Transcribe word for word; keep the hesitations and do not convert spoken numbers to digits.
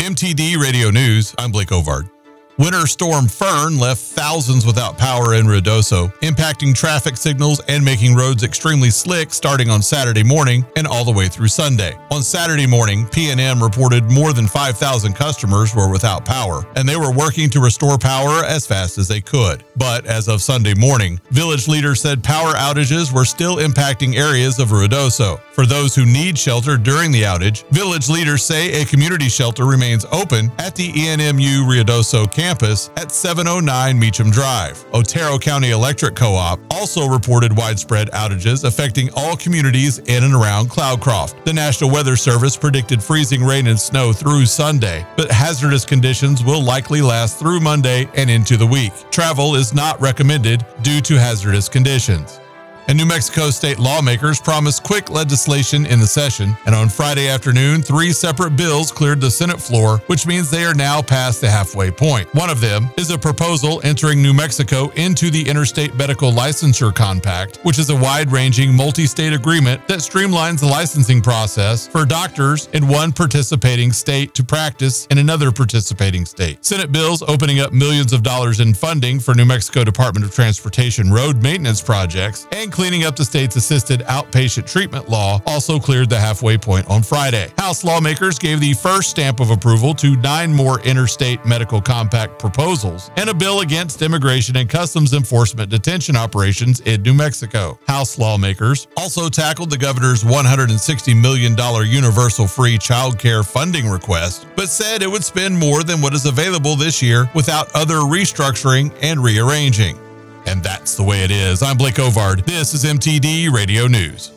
M T D Radio News, I'm Blake Ovard. Winter Storm Fern left thousands without power in Ruidoso, impacting traffic signals and making roads extremely slick starting on Saturday morning and all the way through Sunday. On Saturday morning, P N M reported more than five thousand customers were without power, and they were working to restore power as fast as they could. But as of Sunday morning, village leaders said power outages were still impacting areas of Ruidoso. For those who need shelter during the outage, village leaders say a community shelter remains open at the E N M U Ruidoso campus. campus at seven oh nine Meacham Drive. Otero County Electric Co-op also reported widespread outages affecting all communities in and around Cloudcroft. The National Weather Service predicted freezing rain and snow through Sunday, but hazardous conditions will likely last through Monday and into the week. Travel is not recommended due to hazardous conditions. And New Mexico state lawmakers promised quick legislation in the session, and on Friday afternoon, three separate bills cleared the Senate floor, which means they are now past the halfway point. One of them is a proposal entering New Mexico into the Interstate Medical Licensure Compact, which is a wide-ranging multi-state agreement that streamlines the licensing process for doctors in one participating state to practice in another participating state. Senate bills opening up millions of dollars in funding for New Mexico Department of Transportation road maintenance projects and cleaning up the state's assisted outpatient treatment law also cleared the halfway point on Friday. House lawmakers gave the first stamp of approval to nine more interstate medical compact proposals and a bill against immigration and customs enforcement detention operations in New Mexico. House lawmakers also tackled the governor's one hundred sixty million dollars universal free child care funding request, but said it would spend more than what is available this year without other restructuring and rearranging. And that's the way it is. I'm Blake Ovard. This is M T D Radio News.